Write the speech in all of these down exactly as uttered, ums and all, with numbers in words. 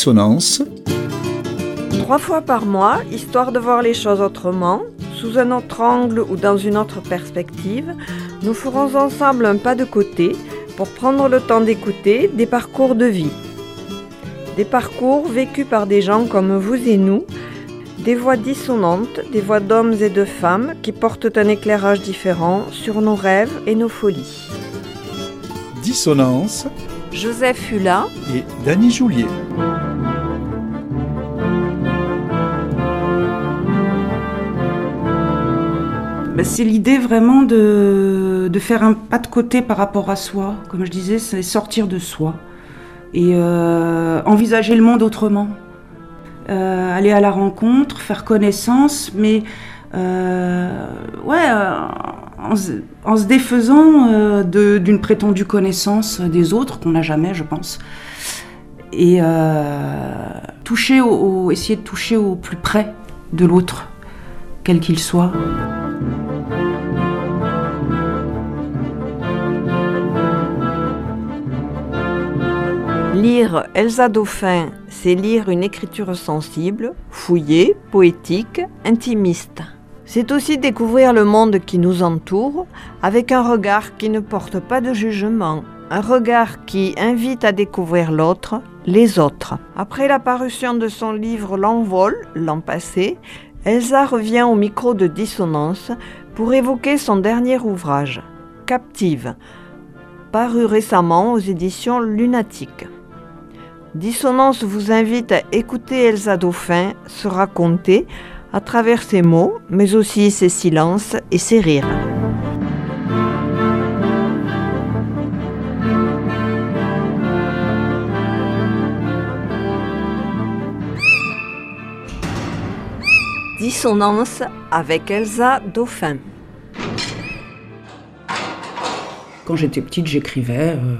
Dissonance. Trois fois par mois, histoire de voir les choses autrement, sous un autre angle ou dans une autre perspective, nous ferons ensemble un pas de côté pour prendre le temps d'écouter des parcours de vie. Des parcours vécus par des gens comme vous et nous, des voix dissonantes, des voix d'hommes et de femmes qui portent un éclairage différent sur nos rêves et nos folies. Dissonance. Joseph Hula et Dany Joulier. Ben, c'est l'idée vraiment de, de faire un pas de côté par rapport à soi. Comme je disais, c'est sortir de soi et euh, envisager le monde autrement. Euh, aller à la rencontre, faire connaissance, mais euh, ouais, euh, en, en se défaisant euh, de, d'une prétendue connaissance des autres qu'on n'a jamais, je pense. Et euh, toucher au, au, essayer de toucher au plus près de l'autre, quel qu'il soit. Lire Elsa Dauphin, c'est lire une écriture sensible, fouillée, poétique, intimiste. C'est aussi découvrir le monde qui nous entoure avec un regard qui ne porte pas de jugement, un regard qui invite à découvrir l'autre, les autres. Après la parution de son livre L'Envol, l'an passé, Elsa revient au micro de Dissonance pour évoquer son dernier ouvrage, Captive, paru récemment aux éditions Lunatique. Dissonance vous invite à écouter Elsa Dauphin se raconter à travers ses mots, mais aussi ses silences et ses rires. Dissonance avec Elsa Dauphin. Quand j'étais petite, j'écrivais... Euh...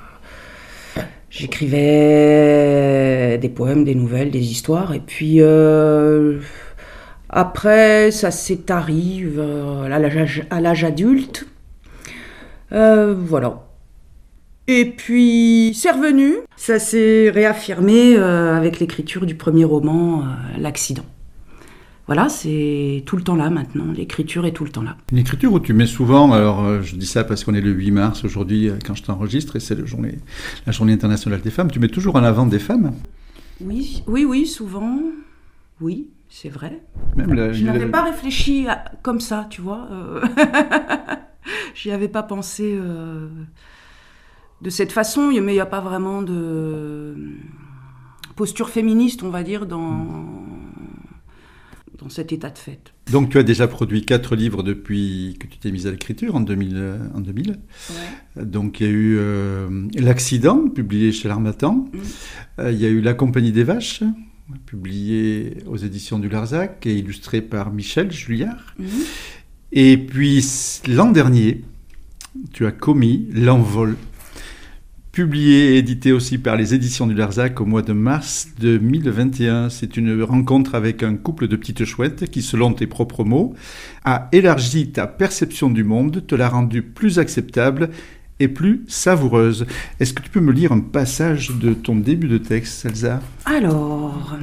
J'écrivais des poèmes, des nouvelles, des histoires, et puis euh, après ça s'est tari euh, à, l'âge, à l'âge adulte, euh, voilà. Et puis c'est revenu, ça s'est réaffirmé euh, avec l'écriture du premier roman, euh, L'accident. Voilà, c'est tout le temps là maintenant, l'écriture est tout le temps là. Une écriture où tu mets souvent, alors je dis ça parce qu'on est le huit mars aujourd'hui quand je t'enregistre et c'est le journée, la journée internationale des femmes, tu mets toujours en avant des femmes. Oui, oui, oui, souvent, oui, c'est vrai. Même la, je n'avais la... pas réfléchi à, comme ça, tu vois. Euh... J'y avais pas pensé euh, de cette façon, mais il n'y a pas vraiment de posture féministe, on va dire, dans... Mmh. dans cet état de fait. Donc tu as déjà produit quatre livres depuis que tu t'es mise à l'écriture, en deux mille. En deux mille. Ouais. Donc il y a eu euh, L'accident, publié chez L'Harmattan. Mmh. Euh, il y a eu La Compagnie des Vaches, publié aux éditions du Larzac et illustré par Michel Julliard. Mmh. Et puis l'an dernier, tu as commis L'Envol, publié et édité aussi par les éditions du Larzac au mois de mars deux mille vingt et un. C'est une rencontre avec un couple de petites chouettes qui, selon tes propres mots, a élargi ta perception du monde, te l'a rendue plus acceptable et plus savoureuse. Est-ce que tu peux me lire un passage de ton début de texte, Elsa ? Alors...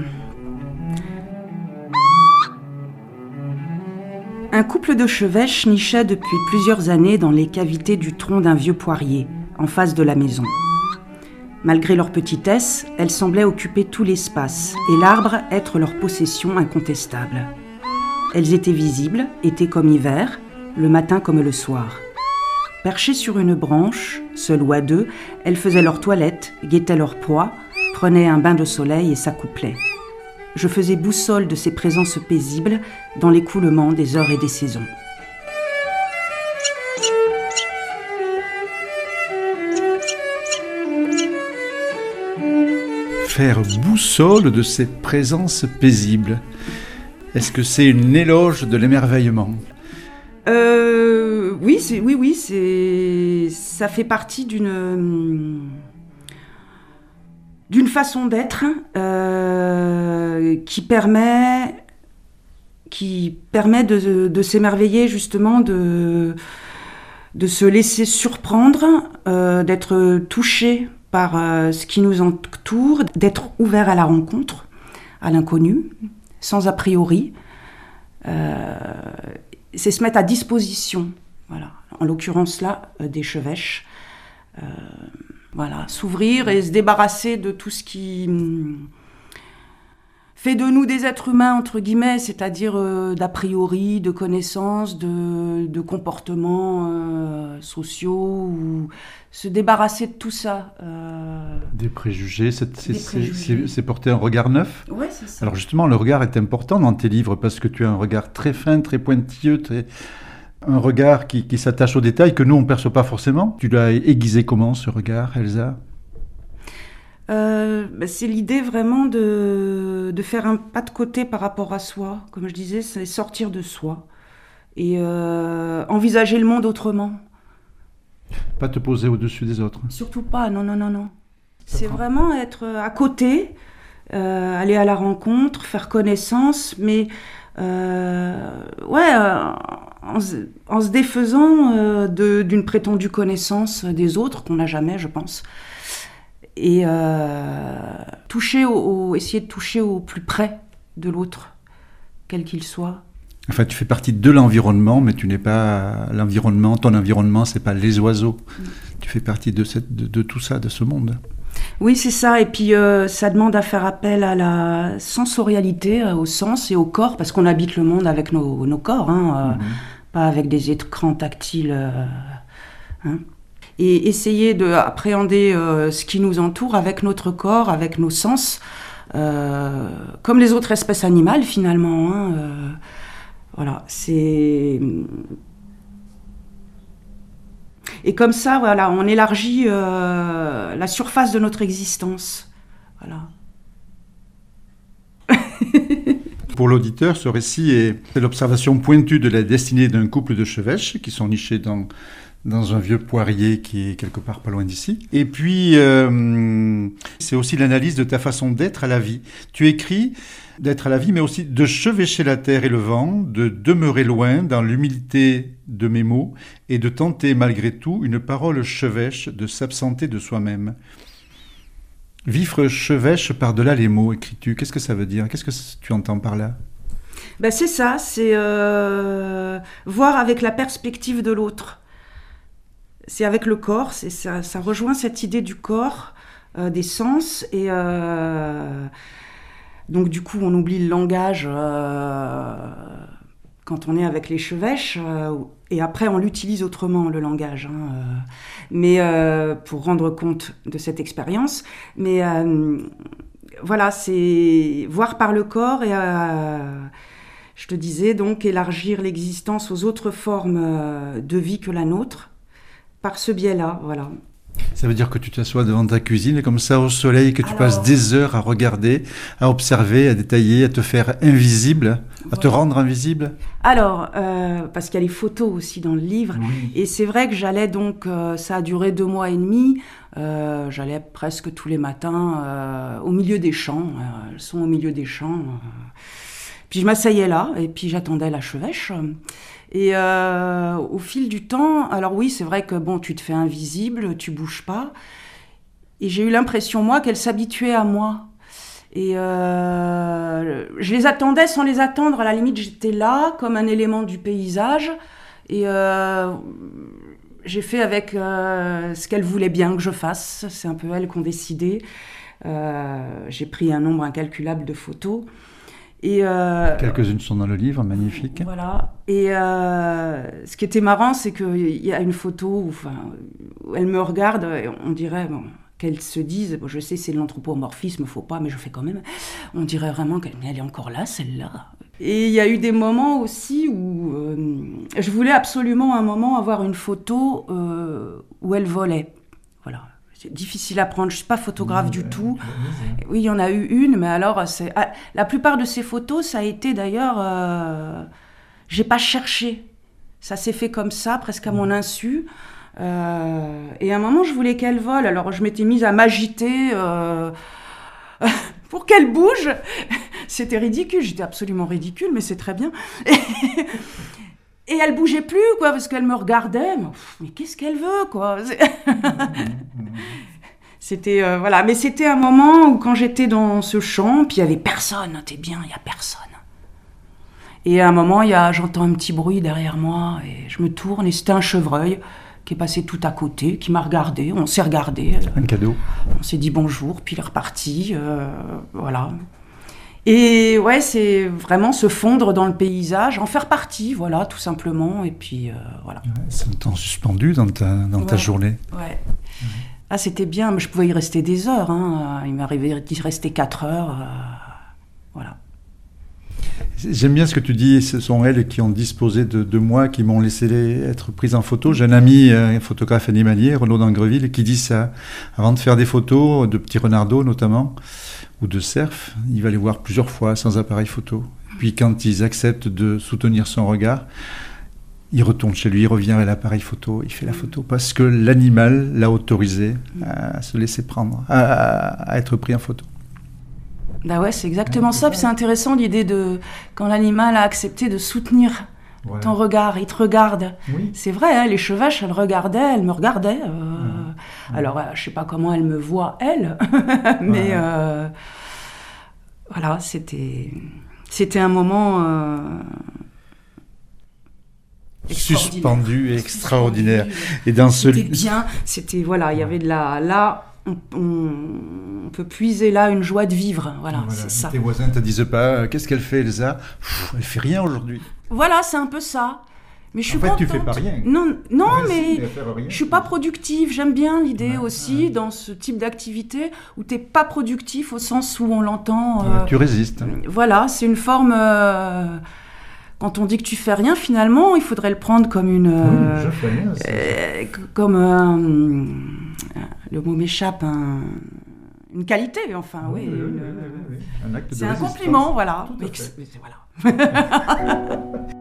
Un couple de chevêches nichait depuis plusieurs années dans les cavités du tronc d'un vieux poirier, en face de la maison. Malgré leur petitesse, elles semblaient occuper tout l'espace et l'arbre être leur possession incontestable. Elles étaient visibles, été comme hiver, le matin comme le soir. Perchées sur une branche, seules ou à deux, elles faisaient leur toilette, guettaient leur proie, prenaient un bain de soleil et s'accouplaient. Je faisais boussole de ces présences paisibles dans l'écoulement des heures et des saisons. Faire boussole de cette présence paisible. Est-ce que c'est une éloge de l'émerveillement ? euh, Oui, c'est, oui, oui, c'est, ça fait partie d'une, d'une façon d'être euh, qui permet, qui permet de, de s'émerveiller justement, de, de se laisser surprendre, euh, d'être touché par euh, ce qui nous entoure, d'être ouvert à la rencontre, à l'inconnu, sans a priori. Euh, c'est se mettre à disposition, voilà. En l'occurrence là, euh, des chevêches. Euh, voilà, s'ouvrir et se débarrasser de tout ce qui hum, fait de nous des êtres humains, entre guillemets, c'est-à-dire euh, d'a priori, de connaissances, de, de comportements euh, sociaux, ou se débarrasser de tout ça. Euh, des préjugés, c'est, c'est, des préjugés. c'est, c'est porter un regard neuf. Ouais, c'est ça. Alors justement, le regard est important dans tes livres parce que tu as un regard très fin, très pointilleux, très... un regard qui, qui s'attache aux détails que nous, on ne perçoit pas forcément. Tu l'as aiguisé comment, ce regard, Elsa ? Euh, bah c'est l'idée vraiment de, de faire un pas de côté par rapport à soi. Comme je disais, c'est sortir de soi et euh, envisager le monde autrement. Pas te poser au-dessus des autres. Surtout pas, non, non, non, non. C'est vraiment être à côté, euh, aller à la rencontre, faire connaissance, mais euh, ouais, euh, en, se, en se défaisant euh, de, d'une prétendue connaissance des autres qu'on n'a jamais, je pense. Et euh, toucher au, au, essayer de toucher au plus près de l'autre, quel qu'il soit. Enfin, tu fais partie de l'environnement, mais tu n'es pas l'environnement. Ton environnement, c'est pas les oiseaux. Mmh. Tu fais partie de, cette, de, de tout ça, de ce monde. Oui, c'est ça. Et puis, euh, ça demande à faire appel à la sensorialité, au sens et au corps, parce qu'on habite le monde avec nos, nos corps, hein, mmh. euh, pas avec des écrans tactiles. Euh, hein. Et essayer d'appréhender euh, ce qui nous entoure avec notre corps, avec nos sens, euh, comme les autres espèces animales finalement. Hein, euh, voilà, c'est... Et comme ça, voilà, on élargit euh, la surface de notre existence. Voilà. Pour l'auditeur, ce récit est l'observation pointue de la destinée d'un couple de chevêches qui sont nichés dans... dans un vieux poirier qui est quelque part pas loin d'ici. Et puis, euh, c'est aussi l'analyse de ta façon d'être à la vie. Tu écris d'être à la vie, mais aussi de chevêcher la terre et le vent, de demeurer loin dans l'humilité de mes mots et de tenter malgré tout une parole chevêche, de s'absenter de soi-même. Vivre chevêche par-delà les mots, écris-tu. Qu'est-ce que ça veut dire ? Qu'est-ce que tu entends par là ? Ben c'est ça, c'est euh, voir avec la perspective de l'autre. C'est avec le corps, c'est, ça, ça rejoint cette idée du corps, euh, des sens, et euh, donc du coup on oublie le langage euh, quand on est avec les chevêches, euh, et après on l'utilise autrement, le langage, hein, euh, mais euh, pour rendre compte de cette expérience. Mais euh, voilà, c'est voir par le corps, et euh, je te disais donc élargir l'existence aux autres formes euh, de vie que la nôtre, par ce biais-là, voilà. Ça veut dire que tu t'assois devant ta cuisine comme ça au soleil, que tu Alors, passes des heures à regarder, à observer, à détailler, à te faire invisible, voilà. À te rendre invisible. Alors, euh, parce qu'il y a les photos aussi dans le livre, oui. Et c'est vrai que j'allais donc, euh, ça a duré deux mois et demi, euh, j'allais presque tous les matins euh, au milieu des champs, euh, elles sont au milieu des champs, euh, puis je m'asseyais là, et puis j'attendais la chevêche. Et euh, au fil du temps, alors oui, c'est vrai que bon, tu te fais invisible, tu bouges pas. Et j'ai eu l'impression, moi, qu'elle s'habituait à moi. Et euh, je les attendais sans les attendre. À la limite, j'étais là, comme un élément du paysage. Et euh, j'ai fait avec euh, ce qu'elle voulait bien que je fasse. C'est un peu elles qui ont décidé. Euh, j'ai pris un nombre incalculable de photos. Et euh, quelques-unes sont dans le livre, magnifiques. Voilà. Et euh, ce qui était marrant, c'est qu'il y a une photo où, enfin, où elle me regarde, et on dirait bon, qu'elle se dise, bon, je sais c'est l'anthropomorphisme, faut pas, mais je fais quand même. On dirait vraiment qu'elle elle est encore là, celle-là. Et il y a eu des moments aussi où euh, je voulais absolument à un moment avoir une photo euh, où elle volait. Voilà. C'est difficile à prendre, je ne suis pas photographe mmh, du euh, tout. Euh, oui, il y en a eu une, mais alors, c'est... Ah, la plupart de ces photos, ça a été d'ailleurs... Euh... J'ai pas cherché. Ça s'est fait comme ça, presque à mon insu. Euh... Et à un moment, je voulais qu'elle vole. Alors, je m'étais mise à m'agiter euh... pour qu'elle bouge. C'était ridicule, j'étais absolument ridicule, mais c'est très bien. Et elle bougeait plus, quoi, parce qu'elle me regardait. Mais, mais qu'est-ce qu'elle veut, quoi ? C'est... C'était, euh, voilà. Mais c'était un moment où quand j'étais dans ce champ, puis il y avait personne, t'es bien, il y a personne. Et à un moment, il y a, j'entends un petit bruit derrière moi, et je me tourne, et c'était un chevreuil qui est passé tout à côté, qui m'a regardé, on s'est regardé. Un cadeau. On s'est dit bonjour, puis il est reparti, euh, voilà. Et ouais, c'est vraiment se fondre dans le paysage, en faire partie, voilà, tout simplement, et puis euh, voilà. Ouais, c'est un temps suspendu dans ta, dans ouais, ta journée. Ouais. Mmh. Ah, c'était bien, mais je pouvais y rester des heures, hein. Il m'arrivait d'y rester quatre heures, euh, voilà. J'aime bien ce que tu dis, ce sont elles qui ont disposé de, de moi, qui m'ont laissé les, être prise en photo. J'ai un ami, un photographe animalier, Renaud d'Angreville, qui dit ça. Avant de faire des photos, de petits renardeaux notamment, ou de cerfs, il va les voir plusieurs fois sans appareil photo. Puis quand ils acceptent de soutenir son regard, il retourne chez lui, il revient à l'appareil photo, il fait la photo, parce que l'animal l'a autorisé à se laisser prendre, à, à être pris en photo. Bah ouais, c'est exactement ouais, ça. Puis c'est intéressant l'idée de quand l'animal a accepté de soutenir ouais. ton regard, il te regarde. Oui. C'est vrai, hein, les chevêches, elles regardaient, elles me regardaient. Euh, ouais. Alors, euh, je sais pas comment elles me voient, elles, mais ouais. euh, voilà, c'était c'était un moment euh, suspendu et extraordinaire. Et dans ce c'était bien, c'était voilà, il y avait de la là. On, on, on peut puiser là une joie de vivre, voilà, voilà. C'est ça. Tes voisins ne te disent pas, qu'est-ce qu'elle fait Elsa ? Pff, elle fait rien aujourd'hui. Voilà, c'est un peu ça. Mais je suis en fait, contente. tu fais pas rien. Non, non, enfin, mais si, mais je suis pas productive. J'aime bien l'idée ouais, aussi, ouais. dans ce type d'activité, où t'es pas productif au sens où on l'entend. Ouais, euh, tu résistes. Voilà, c'est une forme... Euh, quand on dit que tu fais rien, finalement, il faudrait le prendre comme une... Oui, euh, je fais rien. Euh, comme un... Euh, le mot m'échappe, un, une qualité, enfin, oui. oui, une, oui, oui, oui. Un acte de c'est résistance. Un compliment, voilà. Tout à fait. Mais, voilà.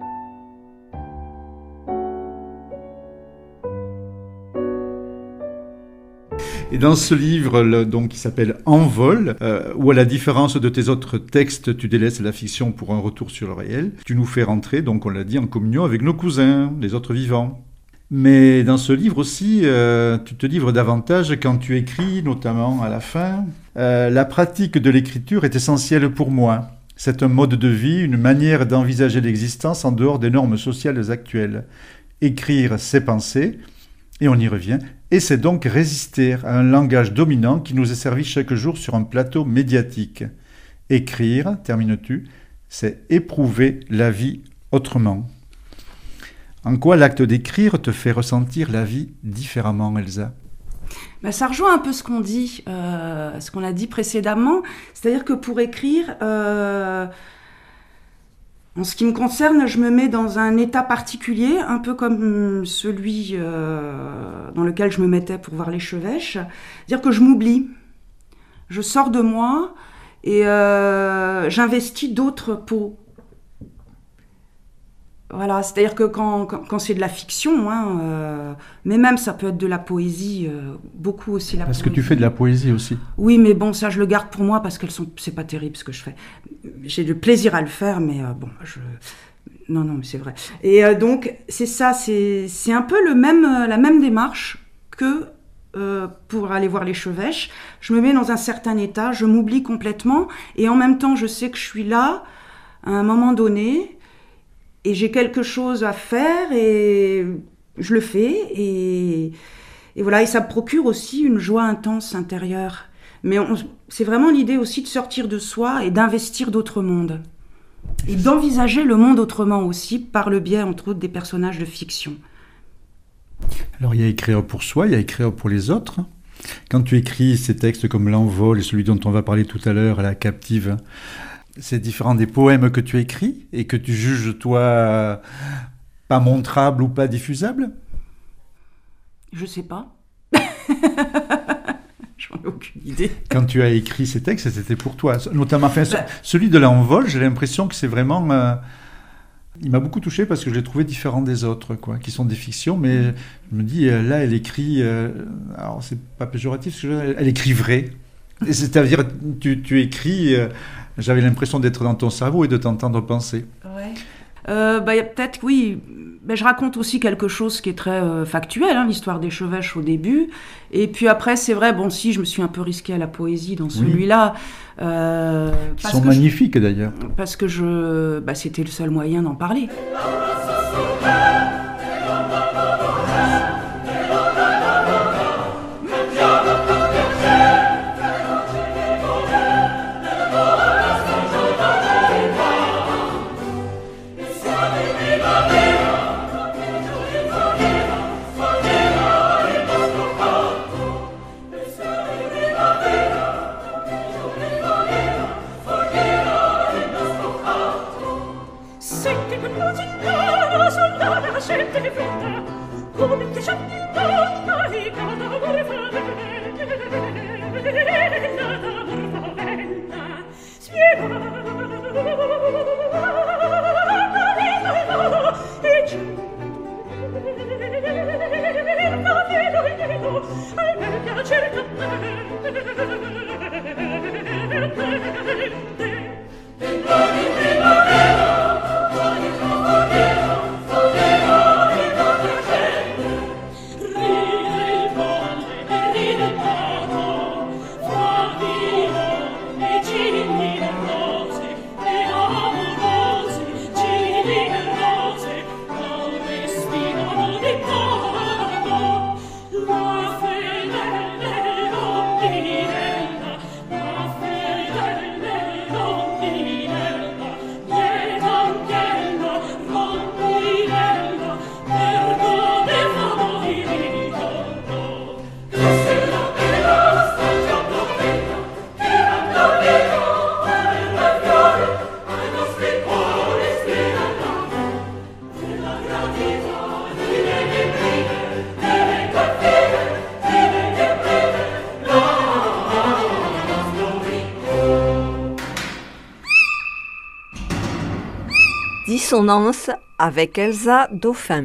Et dans ce livre, le, donc, qui s'appelle Envol, euh, où à la différence de tes autres textes, tu délaisses la fiction pour un retour sur le réel, tu nous fais rentrer, donc on l'a dit, en communion avec nos cousins, les autres vivants. Mais dans ce livre aussi, euh, tu te livres davantage quand tu écris, notamment à la fin. Euh, la pratique de l'écriture est essentielle pour moi. C'est un mode de vie, une manière d'envisager l'existence en dehors des normes sociales actuelles. Écrire, c'est penser, et on y revient, et c'est donc résister à un langage dominant qui nous est servi chaque jour sur un plateau médiatique. Écrire, termines-tu, c'est éprouver la vie autrement. En quoi l'acte d'écrire te fait ressentir la vie différemment, Elsa ? Ben, ça rejoint un peu ce qu'on dit, euh, ce qu'on a dit précédemment. C'est-à-dire que pour écrire, euh, en ce qui me concerne, je me mets dans un état particulier, un peu comme celui euh, dans lequel je me mettais pour voir les chevêches. C'est-à-dire que je m'oublie, je sors de moi et euh, j'investis d'autres peaux. Voilà, c'est-à-dire que quand, quand, quand c'est de la fiction, hein, euh, mais même ça peut être de la poésie, euh, beaucoup aussi la parce poésie. Parce que tu fais de la poésie aussi. Oui, mais bon, ça je le garde pour moi parce que sont, c'est pas terrible ce que je fais. J'ai du plaisir à le faire, mais euh, bon, je... Non, non, mais c'est vrai. Et euh, donc, c'est ça, c'est, c'est un peu le même, la même démarche que euh, pour aller voir les chevêches. Je me mets dans un certain état, je m'oublie complètement, et en même temps, je sais que je suis là, à un moment donné... Et j'ai quelque chose à faire et je le fais. Et, et voilà, et ça me procure aussi une joie intense intérieure. Mais on, c'est vraiment l'idée aussi de sortir de soi et d'investir d'autres mondes. Et d'envisager le monde autrement aussi, par le biais, entre autres, des personnages de fiction. Alors, il y a écrire pour soi, il y a écrire pour les autres. Quand tu écris ces textes comme L'Envol et celui dont on va parler tout à l'heure, La Captive... C'est différent des poèmes que tu écris et que tu juges, toi, pas montrables ou pas diffusables ? Je sais pas. J'en ai aucune idée. Quand tu as écrit ces textes, c'était pour toi. Notamment, enfin, bah, celui de L'Envol, j'ai l'impression que c'est vraiment... Euh, il m'a beaucoup touché parce que je l'ai trouvé différent des autres, quoi, qui sont des fictions, mais je me dis, là, elle écrit... Euh, alors, c'est pas péjoratif, parce que elle écrit vrai. Et c'est-à-dire, tu, tu écris... Euh, j'avais l'impression d'être dans ton cerveau et de t'entendre penser. Ouais. Euh, bah, y a peut-être, oui, ben, je raconte aussi quelque chose qui est très euh, factuel, hein, l'histoire des chevêches au début. Et puis après, c'est vrai, bon, si, je me suis un peu risquée à la poésie dans celui-là. Oui. Euh, Qui sont magnifiques, je, d'ailleurs. Parce que je, bah, c'était le seul moyen d'en parler. Dissonance avec Elsa Dauphin.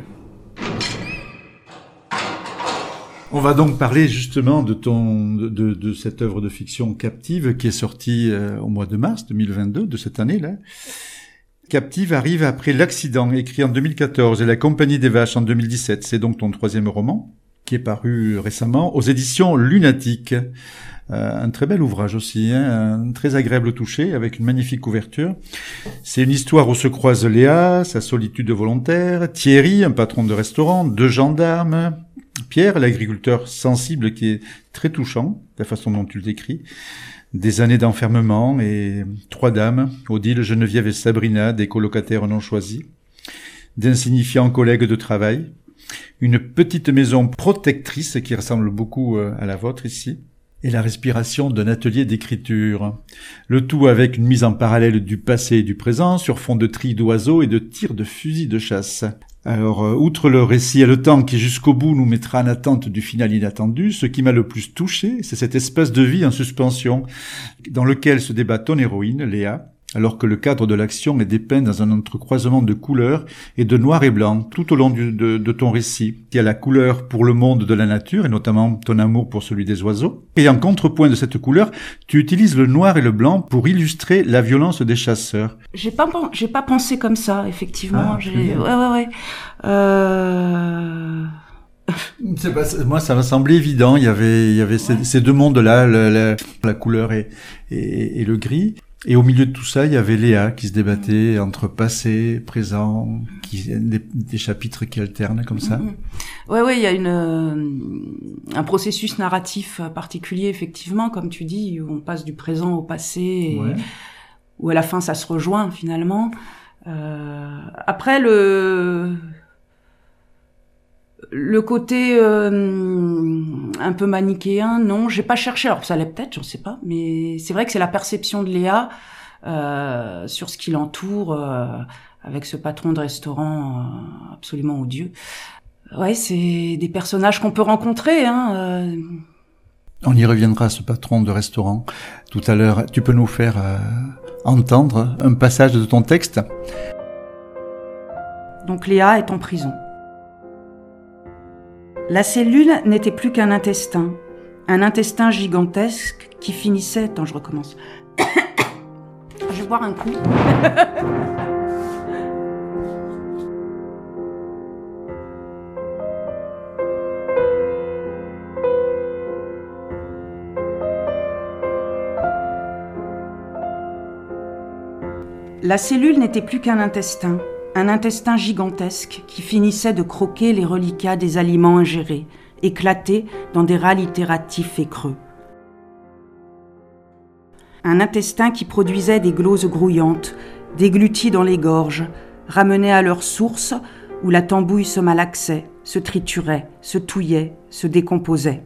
On va donc parler justement de ton de, de, de cette œuvre de fiction Captive qui est sortie euh, au mois de mars deux mille vingt-deux de cette année-là. Captive arrive après L'Accident, écrit en deux mille quatorze, et La Compagnie des Vaches en deux mille dix-sept. C'est donc ton troisième roman qui est paru récemment aux éditions Lunatique. Euh, un très bel ouvrage aussi, hein, un très agréable toucher avec une magnifique couverture. C'est une histoire où se croisent Léa, sa solitude volontaire, Thierry, un patron de restaurant, deux gendarmes, Pierre, l'agriculteur sensible qui est très touchant, la façon dont tu le décris, des années d'enfermement et trois dames, Odile, Geneviève et Sabrina, des colocataires non choisis, d'insignifiants collègues de travail, une petite maison protectrice qui ressemble beaucoup à la vôtre ici, et la respiration d'un atelier d'écriture. Le tout avec une mise en parallèle du passé et du présent sur fond de trilles d'oiseaux et de tirs de fusils de chasse. Alors, euh, outre le récit et le temps qui jusqu'au bout nous mettra en attente du final inattendu, ce qui m'a le plus touché, c'est cette espèce de vie en suspension dans lequel se débat ton héroïne, Léa, alors que le cadre de l'action est dépeint dans un entrecroisement de couleurs et de noir et blanc tout au long du, de, de ton récit. Il y a la couleur pour le monde de la nature et notamment ton amour pour celui des oiseaux. Et en contrepoint de cette couleur, tu utilises le noir et le blanc pour illustrer la violence des chasseurs. J'ai pas, j'ai pas pensé comme ça, effectivement. Ah, j'ai... Ouais, ouais, ouais. Euh... C'est pas, moi, ça m'a semblé évident. Il y avait, il y avait ces, ces deux mondes-là, la, la, la couleur et, et, et le gris. Et au milieu de tout ça, il y avait Léa qui se débattait entre passé, présent, qui, des, des chapitres qui alternent comme ça. Ouais, ouais, il y a une, euh, un processus narratif particulier, effectivement, comme tu dis, où on passe du présent au passé, et ouais. où à la fin ça se rejoint finalement. Euh, après le le côté euh, un peu manichéen, non, j'ai pas cherché. Alors ça l'est peut-être, j'en sais pas, mais c'est vrai que c'est la perception de Léa euh, sur ce qui l'entoure, euh, avec ce patron de restaurant euh, absolument odieux. Ouais, c'est des personnages qu'on peut rencontrer. Hein, euh... On y reviendra, ce patron de restaurant, tout à l'heure. Tu peux nous faire euh, entendre un passage de ton texte ? Donc Léa est en prison. La cellule n'était plus qu'un intestin, un intestin gigantesque qui finissait... Attends, je recommence. Je vais boire un coup. La cellule n'était plus qu'un intestin, un intestin gigantesque qui finissait de croquer les reliquats des aliments ingérés, éclatés dans des râles itératifs et creux. Un intestin qui produisait des gloses grouillantes, dégluties dans les gorges, ramenait à leur source où la tambouille se malaxait, se triturait, se touillait, se décomposait.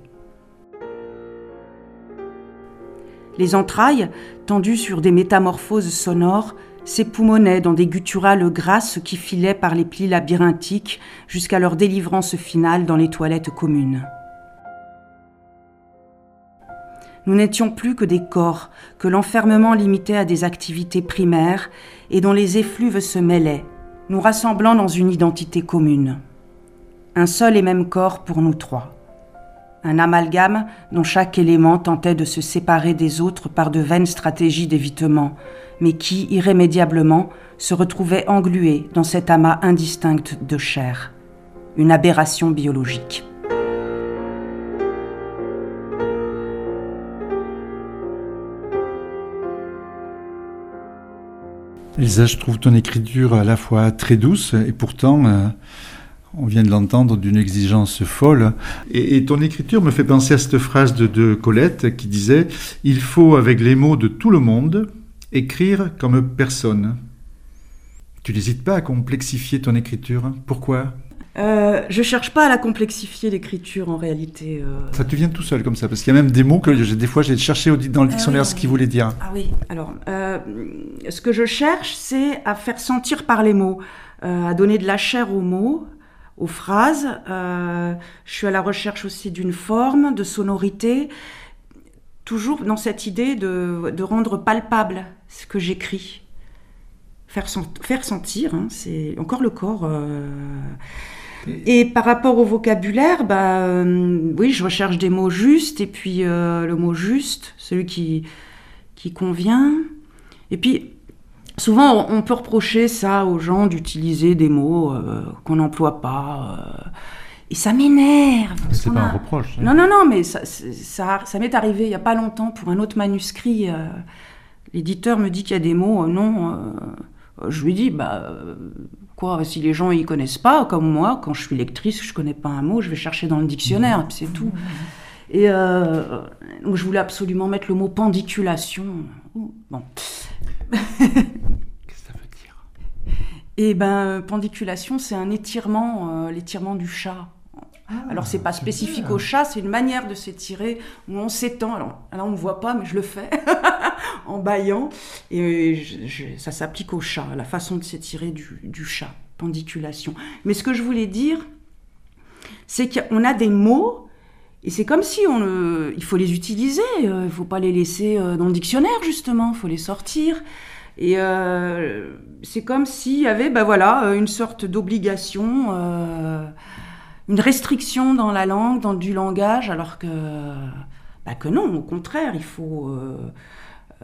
Les entrailles, tendues sur des métamorphoses sonores, s'époumonaient dans des gutturales grasses qui filaient par les plis labyrinthiques jusqu'à leur délivrance finale dans les toilettes communes. Nous n'étions plus que des corps que l'enfermement limitait à des activités primaires et dont les effluves se mêlaient, nous rassemblant dans une identité commune. Un seul et même corps pour nous trois. Un amalgame dont chaque élément tentait de se séparer des autres par de vaines stratégies d'évitement, mais qui, irrémédiablement, se retrouvait englué dans cet amas indistinct de chair. Une aberration biologique. Elsa, je trouve ton écriture à la fois très douce et pourtant, euh, on vient de l'entendre, d'une exigence folle. Et, et ton écriture me fait penser à cette phrase de, de Colette qui disait « Il faut, avec les mots de tout le monde, écrire comme personne ». Tu n'hésites pas à complexifier ton écriture. Pourquoi ? Euh, je cherche pas à la complexifier, l'écriture, en réalité. Euh... Ça te vient tout seul comme ça, parce qu'il y a même des mots que j'ai, des fois j'ai cherché dans le dictionnaire ah oui, ce qu'ils voulaient dire. Ah oui, alors, euh, ce que je cherche, c'est à faire sentir par les mots, euh, à donner de la chair aux mots, aux phrases. Euh, je suis à la recherche aussi d'une forme, de sonorité, toujours dans cette idée de, de rendre palpable ce que j'écris. Faire, sent, faire sentir, hein, c'est encore le corps... Euh... Et par rapport au vocabulaire, bah, euh, oui, je recherche des mots justes, et puis euh, le mot juste, celui qui, qui convient. Et puis, souvent, on peut reprocher ça aux gens d'utiliser des mots euh, qu'on n'emploie pas. Euh, et ça m'énerve. C'est pas a... un reproche. Non, non, non, mais ça, ça, ça m'est arrivé il n'y a pas longtemps pour un autre manuscrit. Euh, l'éditeur me dit qu'il y a des mots, euh, non... Euh, je lui dis, bah... Euh, Quoi, si les gens ne connaissent pas, comme moi, quand je suis lectrice, je ne connais pas un mot, je vais chercher dans le dictionnaire, puis c'est tout. Et euh, donc je voulais absolument mettre le mot pendiculation. Bon. Qu'est-ce que ça veut dire ? Et ben, pendiculation, c'est un étirement, euh, l'étirement du chat. Ah, alors, c'est pas spécifique bien. Au chat, c'est une manière de s'étirer où on s'étend. Alors, là, on ne me voit pas, mais je le fais en bâillant. Et je, je, ça s'applique au chat, la façon de s'étirer du, du chat, pendiculation. Mais ce que je voulais dire, c'est qu'on a des mots, et c'est comme si on le, il faut les utiliser. Il ne faut pas les laisser dans le dictionnaire, justement. Il faut les sortir. Et euh, c'est comme s'il y avait ben voilà, une sorte d'obligation... Euh, une restriction dans la langue, dans du langage, alors que, bah que non, au contraire, il faut, euh, euh,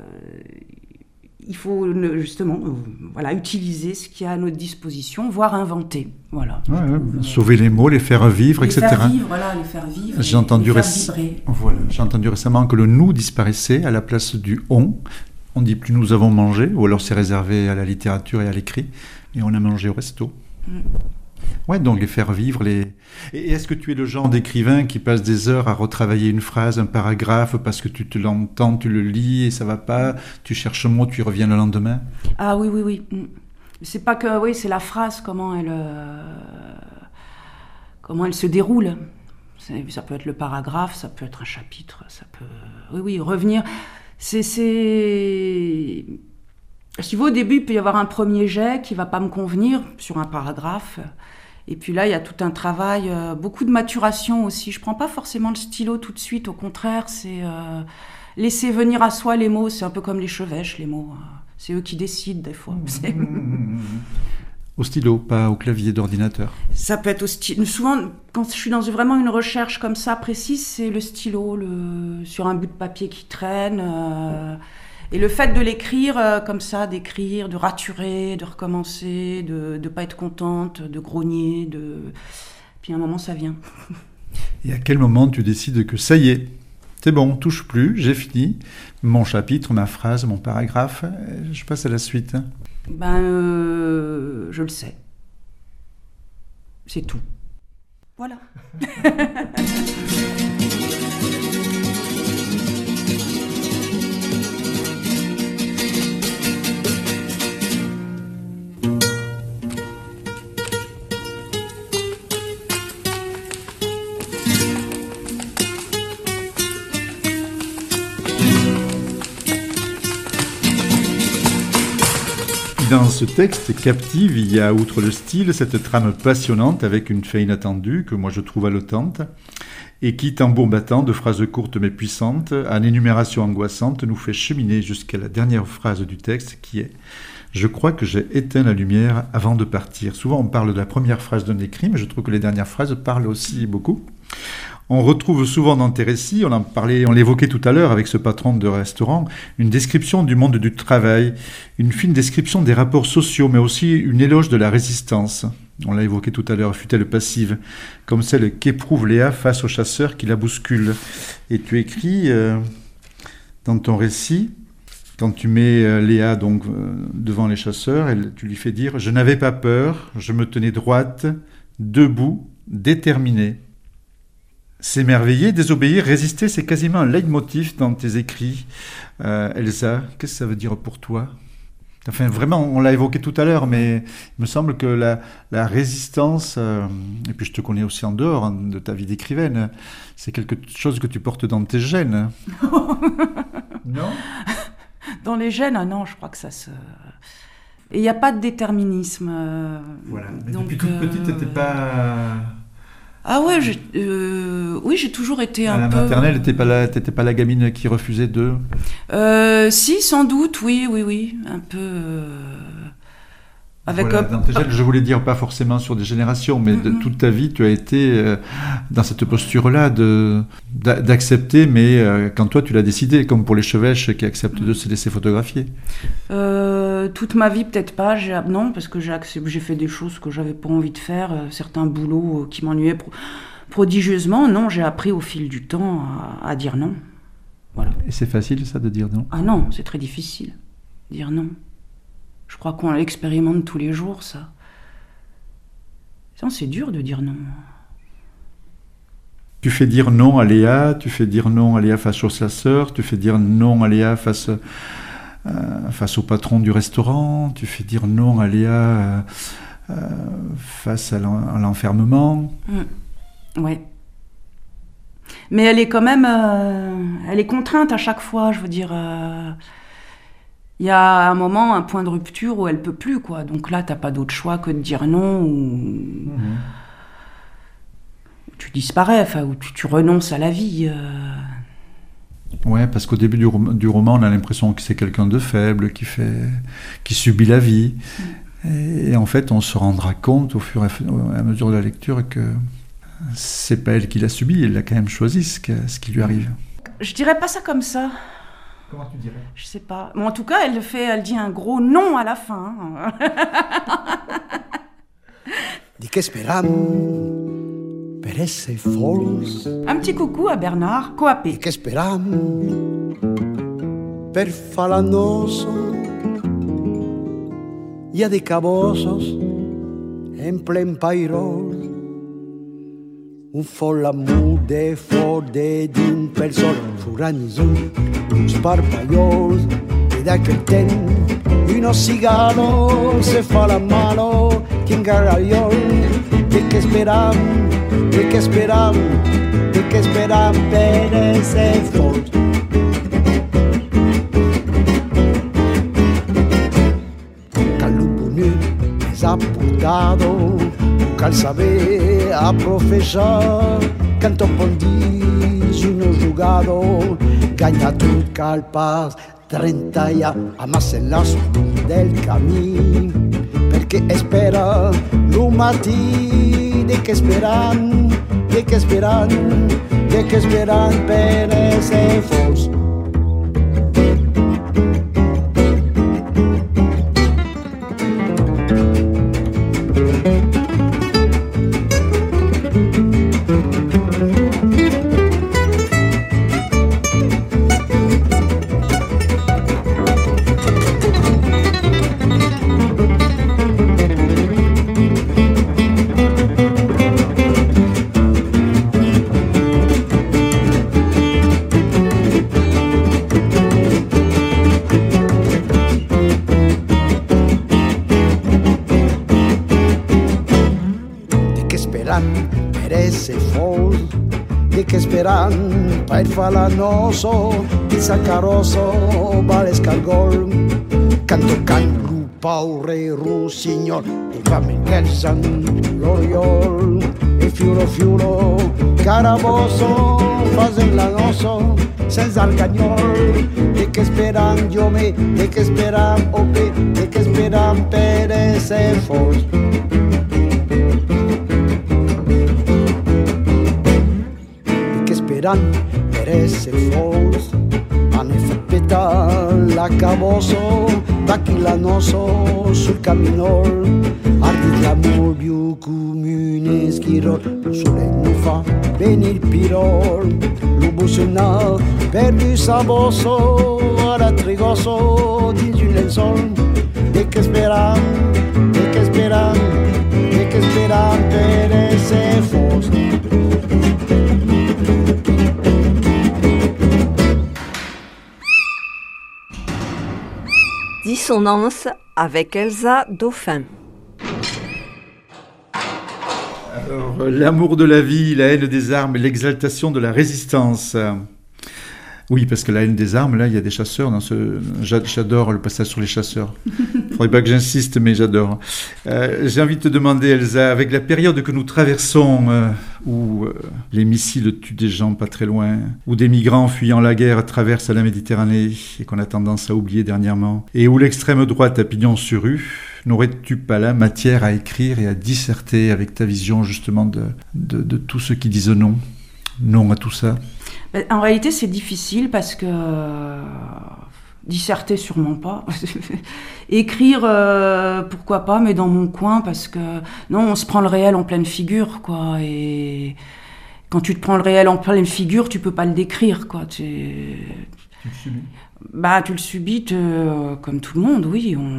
il faut justement euh, voilà, utiliser ce qu'il y a à notre disposition, voire inventer. Voilà. Ouais, ouais, euh, sauver les mots, les faire vivre, les et cetera. Les faire vivre, voilà, les faire vivre, j'ai entendu les faire réc... vibrer. Voilà. J'ai entendu récemment que le « nous » disparaissait à la place du « on ». On ne dit plus « nous avons mangé », ou alors c'est réservé à la littérature et à l'écrit, et on a mangé au resto. Mm. Ouais, donc les faire vivre. Les... Et est-ce que tu es le genre d'écrivain qui passe des heures à retravailler une phrase, un paragraphe, parce que tu te l'entends, tu le lis et ça va pas, tu cherches un mot, tu y reviens le lendemain ? Ah oui, oui, oui. C'est pas que... Oui, c'est la phrase, comment elle... Euh... Comment elle se déroule. C'est... Ça peut être le paragraphe, ça peut être un chapitre, ça peut... Oui, oui, revenir... C'est... c'est... Si tu veux, au début, il peut y avoir un premier jet qui ne va pas me convenir sur un paragraphe. Et puis là, il y a tout un travail, euh, beaucoup de maturation aussi. Je ne prends pas forcément le stylo tout de suite. Au contraire, c'est euh, laisser venir à soi les mots. C'est un peu comme les chevêches, les mots. C'est eux qui décident, des fois. C'est... Au stylo, pas au clavier d'ordinateur. Ça peut être au stylo. Souvent, quand je suis dans vraiment une recherche comme ça précise, c'est le stylo, le... sur un bout de papier qui traîne... Euh... Et le fait de l'écrire euh, comme ça, d'écrire, de raturer, de recommencer, de ne pas être contente, de grogner, de... Puis à un moment, ça vient. Et à quel moment tu décides que ça y est, C'est bon, touche plus, j'ai fini. Mon chapitre, ma phrase, mon paragraphe, je passe à la suite. Ben, euh, je le sais. C'est tout. Voilà. Dans ce texte captive, il y a, outre le style, cette trame passionnante avec une fin inattendue que moi je trouve haletante et qui, tambour battant de phrases courtes mais puissantes, en énumération angoissante, nous fait cheminer jusqu'à la dernière phrase du texte qui est « Je crois que j'ai éteint la lumière avant de partir ». Souvent on parle de la première phrase d'un écrit, mais je trouve que les dernières phrases parlent aussi beaucoup. On retrouve souvent dans tes récits, on en parlait, on l'évoquait tout à l'heure avec ce patron de restaurant, une description du monde du travail, une fine description des rapports sociaux, mais aussi une éloge de la résistance. On l'a évoqué tout à l'heure, fut-elle passive, comme celle qu'éprouve Léa face au chasseur qui la bouscule. Et tu écris euh, dans ton récit, quand tu mets euh, Léa donc euh, devant les chasseurs, elle, tu lui fais dire « Je n'avais pas peur, je me tenais droite, debout, déterminée ». S'émerveiller, désobéir, résister, c'est quasiment un leitmotiv dans tes écrits. Euh, Elsa, qu'est-ce que ça veut dire pour toi ? Enfin, vraiment, on l'a évoqué tout à l'heure, mais il me semble que la, la résistance, euh, et puis je te connais aussi en dehors hein, de ta vie d'écrivaine, c'est quelque chose que tu portes dans tes gènes. Non ? Dans les gènes, ah non, je crois que ça se... Et il n'y a pas de déterminisme. Euh, voilà. Mais donc, depuis toute euh, petite, tu n'étais pas... Ah ouais, j'ai, euh, oui, j'ai toujours été un à la peu... À la maternelle, tu n'étais pas la gamine qui refusait de... Euh, si, sans doute, oui, oui, oui, un peu... Euh, avec voilà, un... dans tes gènes, je voulais dire pas forcément sur des générations, mais de, mm-hmm. toute ta vie, tu as été euh, dans cette posture-là de, d'a, d'accepter, mais euh, quand toi, tu l'as décidé, comme pour les chevêches qui acceptent mm-hmm. de se laisser photographier. Euh, toute ma vie, peut-être pas. J'ai, non, parce que j'ai, accepté, j'ai fait des choses que j'avais pas envie de faire, euh, certains boulots euh, qui m'ennuyaient pro- prodigieusement. Non, j'ai appris au fil du temps à, à dire non. Voilà. Et c'est facile, ça, de dire non ? Ah non, c'est très difficile, dire non. Je crois qu'on l'expérimente tous les jours, ça. C'est dur de dire non. Tu fais dire non à Léa, tu fais dire non à Léa face au chasseur, tu fais dire non à Léa face, euh, face au patron du restaurant, tu fais dire non à Léa euh, euh, face à, l'en, à l'enfermement. Mmh. Ouais. Mais elle est quand même... Euh, elle est contrainte à chaque fois, je veux dire... Euh, il y a un moment, un point de rupture où elle peut plus, quoi. Donc là, t'as pas d'autre choix que de dire non ou... Mmh. Tu disparais, enfin, ou tu, tu renonces à la vie. Euh... Ouais, parce qu'au début du, rom- du roman, on a l'impression que c'est quelqu'un de faible, qui fait, qui subit la vie. Mmh. Et, et en fait, on se rendra compte au fur et à mesure de la lecture que c'est pas elle qui l'a subi, elle a quand même choisi ce, que, ce qui lui arrive. Je dirais pas ça comme ça. Comment tu dirais ? Je sais pas. Bon, en tout cas, elle fait, elle dit un gros non à la fin. Di che speram per essere force. Un petit coucou à Bernard Coapé. Di che speram per falanoso. Y a des cabosos en plein pairol. Un follamu de forde d'un persol furanizun, uns parpaiols, e d'aquel temps, un cigano se fa la mano, que engarrallol, de que esperam, de que esperam, de que esperam per ese fort. Cal lupunu es apuntado, cal saber a professar, canto bon dis uno jugado, gagna tot cal pas, trenta ja amas en las del camí, perché espera lo matí, de che esperan, de che esperan, de che esperan per ese fos. essere forte, e che speran per fare la noso, il saccaroso, vale scargol, canto canto, paure, russignol, e fammi Kelsan, l'oriol, e fiuro fiuro, caraboso, fasen la noso, senza il cagnol, e che speran io me, e che speran ope, e che speran per essere forte. Per essere forte, hanno fatto l'accaboso, da chi la noso sul camminol, ardi l'amor più comune schirol, lo sole non fa bene il pirol, lo bussonal per il saboso, alla trigoso di giù lenzol, e che speran, e che speran, e che speran per essere forte. Dissonance avec Elsa Dauphin. Alors, l'amour de la vie, la haine des armes et l'exaltation de la résistance. Oui, parce que la haine des armes, là, il y a des chasseurs dans ce... J'adore le passage sur les chasseurs. Il ne faudrait pas que j'insiste, mais j'adore. Euh, j'ai envie de te demander, Elsa, avec la période que nous traversons, euh, où euh, les missiles tuent des gens pas très loin, où des migrants fuyant la guerre traversent la Méditerranée, et qu'on a tendance à oublier dernièrement, et où l'extrême droite a pignon sur rue, n'aurais-tu pas là matière à écrire et à disserter avec ta vision, justement, de, de, de tous ceux qui disent non Non à tout ça? En réalité, c'est difficile parce que euh, disserter, sûrement pas. Écrire, euh, pourquoi pas, mais dans mon coin, parce que non, on se prend le réel en pleine figure, quoi. Et quand tu te prends le réel en pleine figure, tu peux pas le décrire, quoi. Tu, tu le subis. Bah, tu le subis, te, comme tout le monde, oui. On,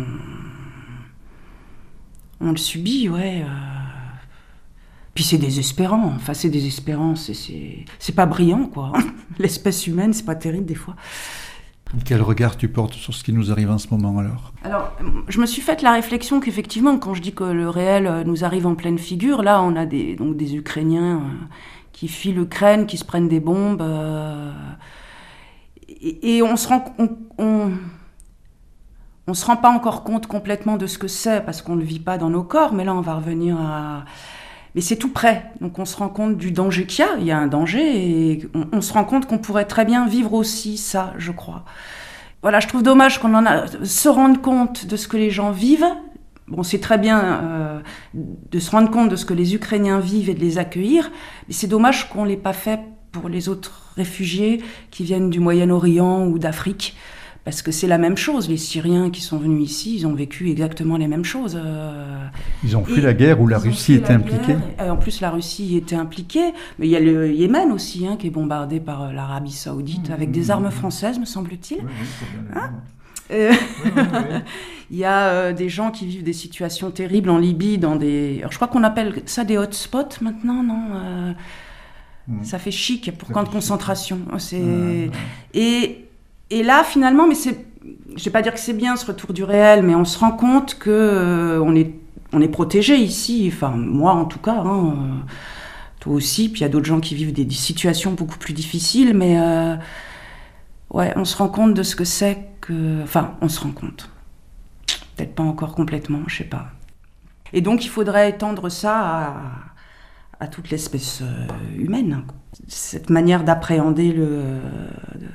on le subit, ouais. Euh... Puis c'est désespérant, enfin c'est désespérant, c'est, c'est, c'est pas brillant, quoi. L'espèce humaine, c'est pas terrible des fois. Quel regard tu portes sur ce qui nous arrive en ce moment, alors ? Alors, je me suis faite la réflexion qu'effectivement, quand je dis que le réel nous arrive en pleine figure, là on a des, donc des Ukrainiens euh, qui fuient l'Ukraine, qui se prennent des bombes, euh, et, et on se rend... On, on, on se rend pas encore compte complètement de ce que c'est, parce qu'on le vit pas dans nos corps, mais là on va revenir à... Mais c'est tout près, donc on se rend compte du danger qu'il y a, il y a un danger, et on, on se rend compte qu'on pourrait très bien vivre aussi ça, je crois. Voilà, je trouve dommage qu'on en a... se rendre compte de ce que les gens vivent. Bon, c'est très bien euh, de se rendre compte de ce que les Ukrainiens vivent et de les accueillir, mais c'est dommage qu'on ne l'ait pas fait pour les autres réfugiés qui viennent du Moyen-Orient ou d'Afrique. Parce que c'est la même chose, les Syriens qui sont venus ici, ils ont vécu exactement les mêmes choses. Ils ont fui la guerre où la Russie était impliquée. En plus, la Russie était impliquée, mais il y a le Yémen aussi, hein, qui est bombardé par l'Arabie Saoudite, mmh, avec mmh, des armes françaises, me semble-t-il. Oui, oui, hein euh, oui, oui, oui. Il y a euh, des gens qui vivent des situations terribles en Libye, dans des... Alors, je crois qu'on appelle ça des hotspots maintenant, non euh, mmh. Ça fait chic pour camp de concentration. C'est... Mmh. Et... Et là, finalement, mais c'est, je vais pas dire que c'est bien ce retour du réel, mais on se rend compte que euh, on est, on est protégé ici. Enfin, moi en tout cas, hein, euh, toi aussi. Puis il y a d'autres gens qui vivent des, des situations beaucoup plus difficiles, mais euh, ouais, on se rend compte de ce que c'est que, enfin, on se rend compte. Peut-être pas encore complètement, je sais pas. Et donc, il faudrait étendre ça à, à toute l'espèce euh, humaine. Cette manière d'appréhender le de,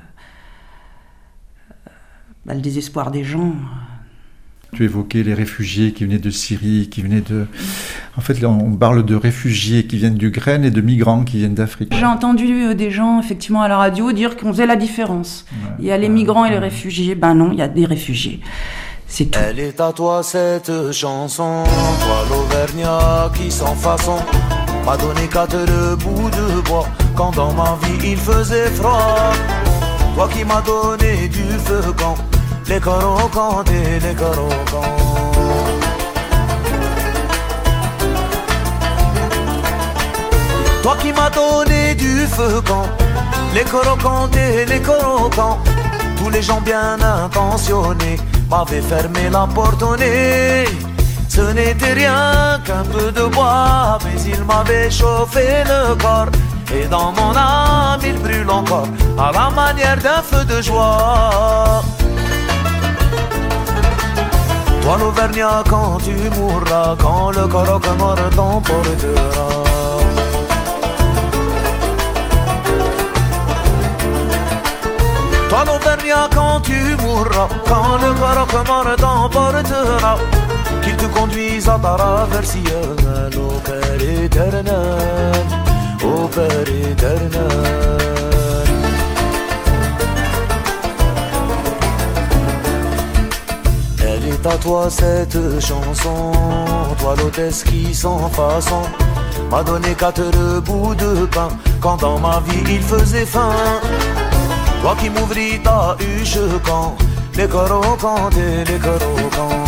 Bah, le désespoir des gens. Tu évoquais les réfugiés qui venaient de Syrie, qui venaient de... En fait, là, on parle de réfugiés qui viennent d'Ukraine et de migrants qui viennent d'Afrique. J'ai entendu des gens, effectivement, à la radio, dire qu'on faisait la différence. Ouais, il y a les migrants ouais, et les ouais. réfugiés. Ben non, il y a des réfugiés. C'est tout. Elle est à toi, cette chanson, toi l'Auvergnat qui sans façon m'a donné quatre bouts de bois quand dans ma vie il faisait froid. Toi qui m'as donné du feu quand les carocans et les carocans. Toi qui m'as donné du feu quand les carocans et les carocans. Tous les gens bien intentionnés m'avaient fermé la porte au nez. Ce n'était rien qu'un peu de bois, mais il m'avait chauffé le corps. Et dans mon âme il brûle encore, à la manière d'un feu de joie. Toi l'Auvergnat, quand tu mourras, quand le croque-mort t'emportera. Toi l'Auvergnat, quand tu mourras, quand le croque-mort t'emportera, qu'il te conduise à ta traversée, au Père éternel, au Père éternel. Elle est à toi cette chanson, toi l'hôtesse qui sans façon m'a donné quatre bouts de pain quand dans ma vie il faisait faim. Toi qui m'ouvris ta huche quand les corocants et les corocants.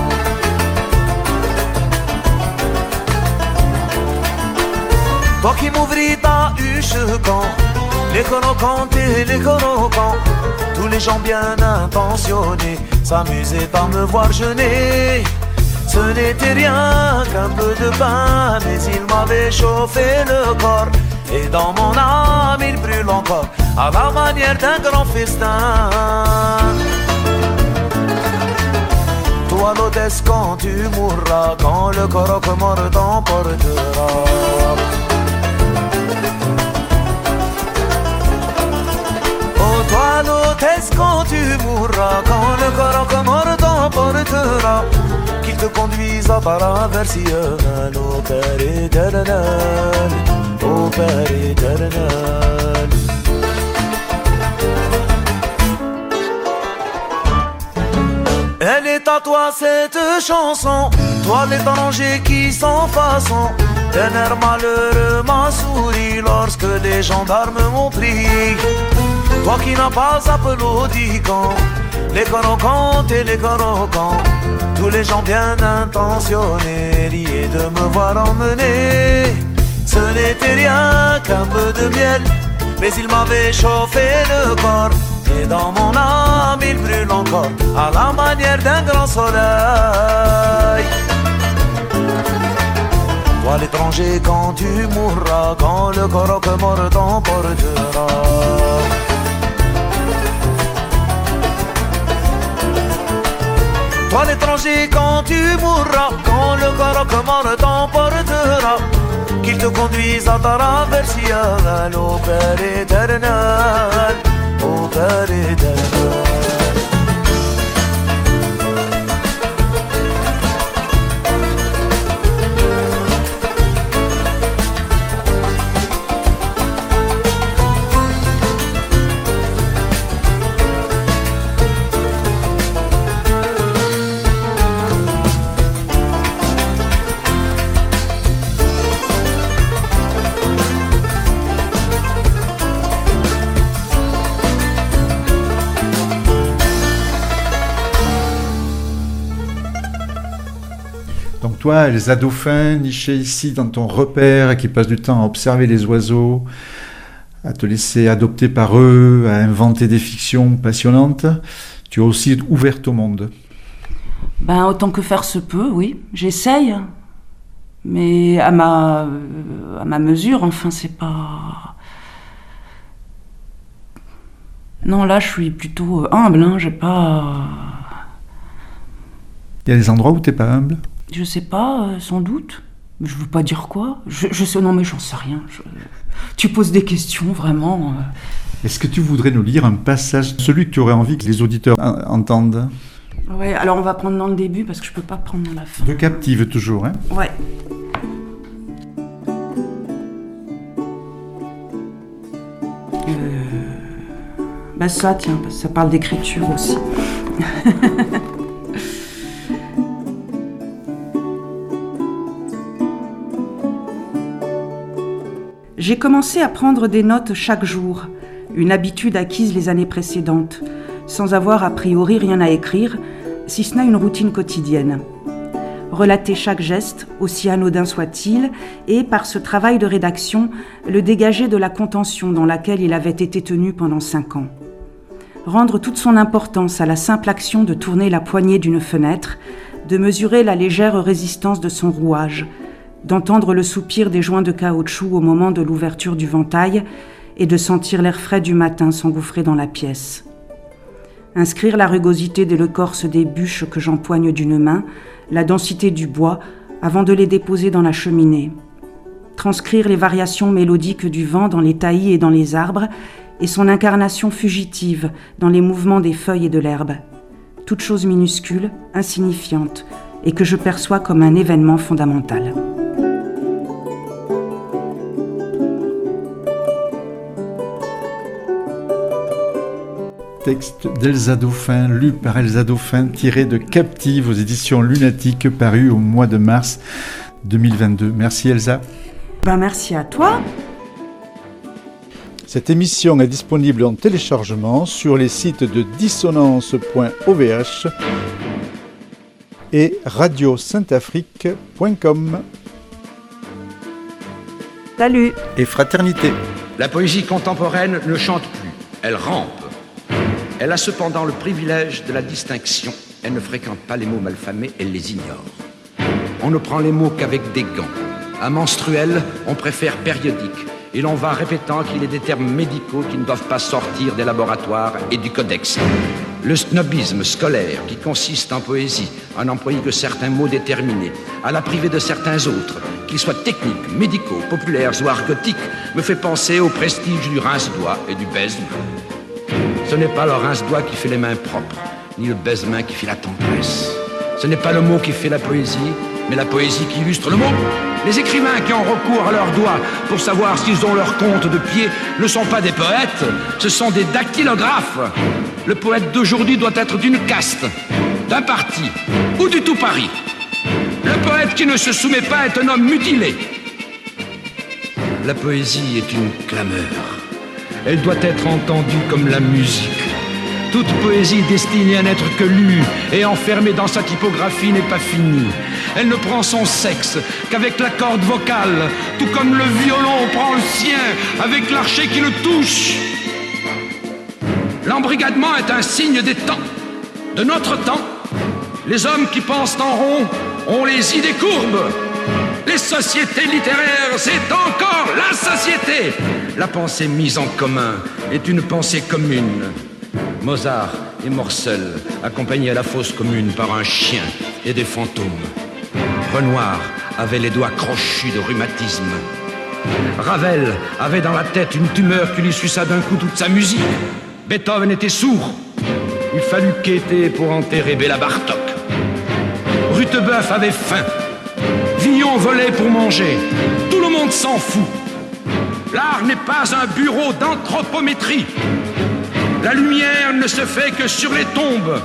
Toi qui m'ouvris ta huche quand les corocants et les corocants. Tous les gens bien intentionnés s'amusaient à me voir jeûner. Ce n'était rien qu'un peu de pain, mais il m'avait chauffé le corps. Et dans mon âme il brûle encore, à la manière d'un grand festin. Toi l'hôtesse, quand tu mourras, quand le croque-mort t'emportera. Oh toi l'hôtesse, quand tu mourras, quand le croque-mort t'emportera, qu'il te conduise à ta traversée, au Père éternel, au Père éternel. Elle est à toi cette chanson, toi l'étranger qui sans façon, d'un air malheureux m'a souri lorsque les gendarmes m'ont pris. Toi qui n'as pas applaudi quand les corocants et les corocants, tous les gens bien intentionnés riaient de me voir emmener. Ce n'était rien qu'un peu de miel, mais il m'avait chauffé le corps. Et dans mon âme il brûle encore, à la manière d'un grand soleil. Toi l'étranger, quand tu mourras, quand le croque-mort t'emportera. Toi l'étranger, quand tu mourras, quand le croque-mort t'emportera, qu'il te conduise à ta traversée, au Père éternel, au Père éternel. Donc toi, Elsa Dauphin, nichée ici dans ton repère, qui passe du temps à observer les oiseaux, à te laisser adopter par eux, à inventer des fictions passionnantes, tu es aussi ouverte au monde. Ben, autant que faire se peut, oui. J'essaye. Mais à ma, à ma mesure, enfin, c'est pas... Non, là, je suis plutôt humble, hein. J'ai pas... Il y a des endroits où t'es pas humble ? Je sais pas, euh, sans doute. Je veux pas dire quoi. Je, je sais, non mais j'en sais rien. Je... Tu poses des questions, vraiment. Euh... Est-ce que tu voudrais nous lire un passage, celui que tu aurais envie que les auditeurs en- entendent ? Ouais, alors on va prendre dans le début parce que je peux pas prendre dans la fin. De captive toujours, hein ? Ouais. Euh... Bah ça, tiens, parce que ça parle d'écriture aussi. J'ai commencé à prendre des notes chaque jour, une habitude acquise les années précédentes, sans avoir a priori rien à écrire, si ce n'est une routine quotidienne. Relater chaque geste, aussi anodin soit-il, et, par ce travail de rédaction, le dégager de la contention dans laquelle il avait été tenu pendant cinq ans. Rendre toute son importance à la simple action de tourner la poignée d'une fenêtre, de mesurer la légère résistance de son rouage, d'entendre le soupir des joints de caoutchouc au moment de l'ouverture du ventail et de sentir l'air frais du matin s'engouffrer dans la pièce. Inscrire la rugosité de l'écorce des bûches que j'empoigne d'une main, la densité du bois, avant de les déposer dans la cheminée. Transcrire les variations mélodiques du vent dans les taillis et dans les arbres, et son incarnation fugitive dans les mouvements des feuilles et de l'herbe. Toute chose minuscule, insignifiante, et que je perçois comme un événement fondamental. Texte d'Elsa Dauphin, lu par Elsa Dauphin, tiré de Captive aux éditions Lunatiques, paru au mois de mars deux mille vingt-deux. Merci Elsa. Ben merci à toi. Cette émission est disponible en téléchargement sur les sites de dissonance point o v h et radio sainte afrique point com. Salut et fraternité. La poésie contemporaine ne chante plus, elle rampe. Elle a cependant le privilège de la distinction. Elle ne fréquente pas les mots malfamés, elle les ignore. On ne prend les mots qu'avec des gants. À menstruel, on préfère périodique. Et l'on va répétant qu'il est des termes médicaux qui ne doivent pas sortir des laboratoires et du codex. Le snobisme scolaire qui consiste en poésie à n'employer que certains mots déterminés, à la priver de certains autres, qu'ils soient techniques, médicaux, populaires ou argotiques, me fait penser au prestige du rince-doigt et du baise-main. Ce n'est pas le rince-doigt qui fait les mains propres, ni le baise-main qui fait la tendresse. Ce n'est pas le mot qui fait la poésie, mais la poésie qui illustre le mot. Les écrivains qui ont recours à leurs doigts pour savoir s'ils ont leur compte de pied ne sont pas des poètes, ce sont des dactylographes. Le poète d'aujourd'hui doit être d'une caste, d'un parti ou du tout Paris. Le poète qui ne se soumet pas est un homme mutilé. La poésie est une clameur. Elle doit être entendue comme la musique. Toute poésie destinée à n'être que lue et enfermée dans sa typographie n'est pas finie. Elle ne prend son sexe qu'avec la corde vocale, tout comme le violon prend le sien avec l'archet qui le touche. L'embrigadement est un signe des temps, de notre temps. Les hommes qui pensent en rond ont les idées courbes. Les sociétés littéraires, c'est encore la société. La pensée mise en commun est une pensée commune. Mozart et Morcel, accompagnés à la fosse commune par un chien et des fantômes. Renoir avait les doigts crochus de rhumatisme. Ravel avait dans la tête une tumeur qui lui suça d'un coup toute sa musique. Beethoven était sourd. Il fallut quêter pour enterrer Béla Bartok. Rutebeuf avait faim. Villon volait pour manger. Tout le monde s'en fout. L'art n'est pas un bureau d'anthropométrie. La lumière ne se fait que sur les tombes.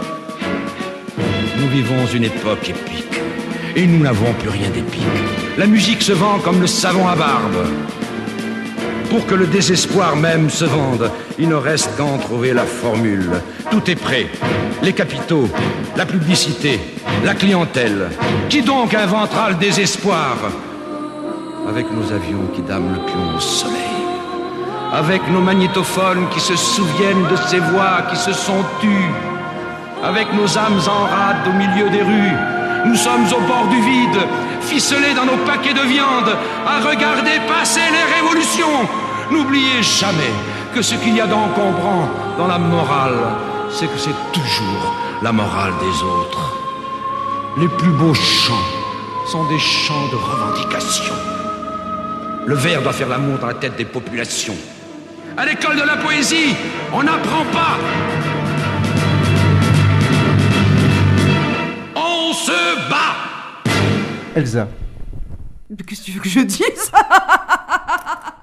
Nous vivons une époque épique. Et nous n'avons plus rien d'épique. La musique se vend comme le savon à barbe. Pour que le désespoir même se vende, il ne reste qu'à en trouver la formule. Tout est prêt. Les capitaux, la publicité, la clientèle. Qui donc inventera le désespoir? Avec nos avions qui dament le pion au soleil. Avec nos magnétophones qui se souviennent de ces voix qui se sont tues. Avec nos âmes en rade au milieu des rues. Nous sommes au bord du vide, ficelés dans nos paquets de viande, à regarder passer les révolutions. N'oubliez jamais que ce qu'il y a d'encombrant dans la morale, c'est que c'est toujours la morale des autres. Les plus beaux chants sont des chants de revendication. Le vers doit faire l'amour dans la tête des populations. À l'école de la poésie, on n'apprend pas. On se bat. Elsa. Qu'est-ce que tu veux que je dise?